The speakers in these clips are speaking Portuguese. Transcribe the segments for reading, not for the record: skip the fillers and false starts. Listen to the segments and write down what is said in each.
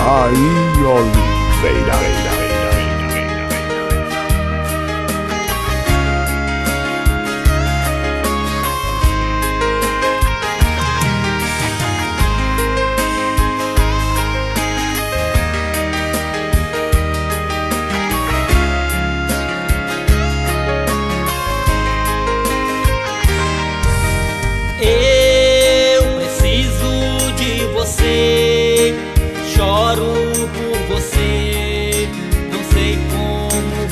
Aí Oliveira. Eu preciso de você, choro por você, não sei como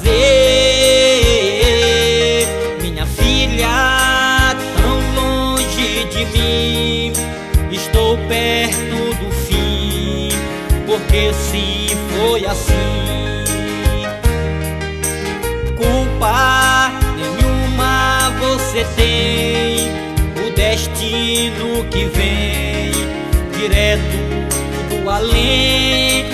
fazer. Minha filha, tão longe de mim, estou perto do fim, porque se foi assim, culpa nenhuma você tem, o destino que vem direto do além.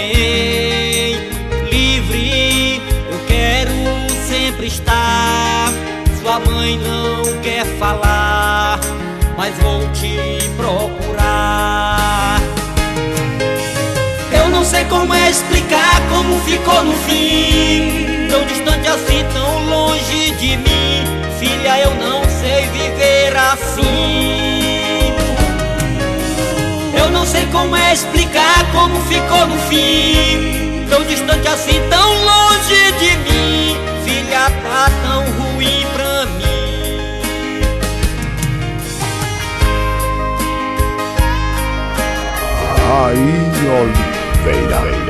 Livre eu quero sempre estar, sua mãe não quer falar, mas vou te procurar. Eu não sei como explicar como ficou no fim, tão distante assim, tão longe de mim. Filha, eu não sei viver assim. Eu não sei como explicar como ficou no fim, tão distante assim, tão longe de mim. Filha, tá tão ruim pra mim. Aí Oliveira.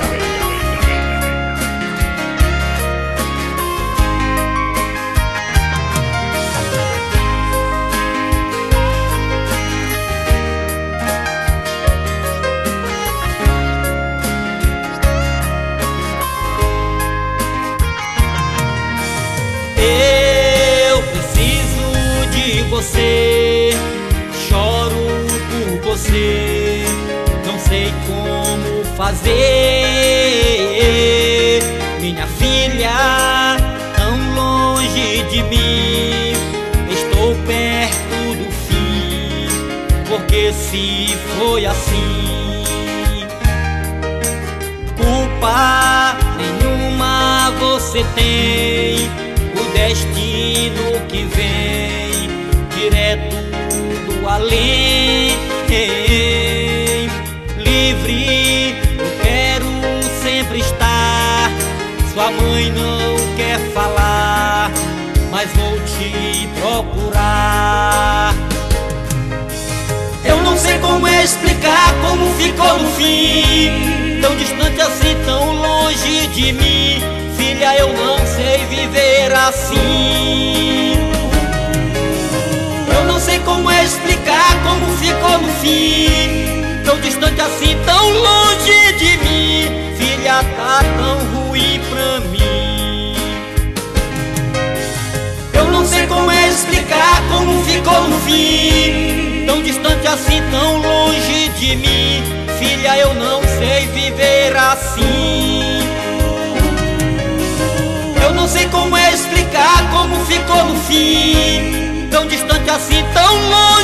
Eu preciso de você, choro por você, não sei como fazer. Minha filha, tão longe de mim, estou perto do fim, porque se foi assim, culpa nenhuma você tem, o destino que vem direto do além. Livre eu quero sempre estar, sua mãe não quer falar, mas vou te procurar. Eu não sei como explicar como ficou no fim, tão distante assim, tão longe de mim. Filha, eu não sei viver assim. Eu não sei como explicar como ficou no fim, tão distante assim, tão longe de mim. Filha, tá tão ruim pra mim. Eu não sei como explicar como ficou no fim, tão distante assim, tão longe de mim. Filha, eu não sei viver assim. Eu não sei como explicar como ficou no fim, tão distante assim, tão longe